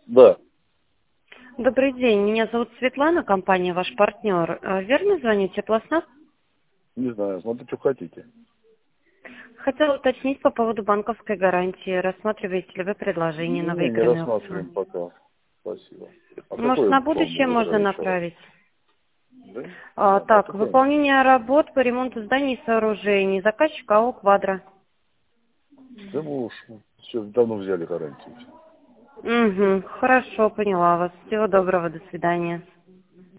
Да, Добрый день, меня зовут Светлана, компания «Ваш партнер». Верно звоните Теплоснаб? не знаю, смотрите, что хотите. Хотела уточнить по поводу банковской гарантии. Рассматриваете ли вы предложение на Не выигранный рассматриваем аукцион? пока. Спасибо. А Может, какой на аукцион мы будущее можно выиграли еще раз? направить? Да? А Так, какой? выполнение работ по ремонту зданий и сооружений. Заказчик АО «Квадро». Да мы уж все давно взяли гарантию. Угу, хорошо, поняла вас. Всего доброго, до свидания.